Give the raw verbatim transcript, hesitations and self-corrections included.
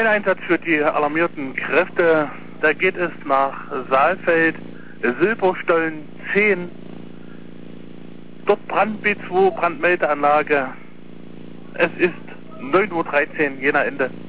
Ein Einsatz für die alarmierten Kräfte, da geht es nach Saalfeld, Silberstollen zehn. Dort Brand B zwei, Brandmeldeanlage. Es ist neun Uhr dreizehn, Jena Ende.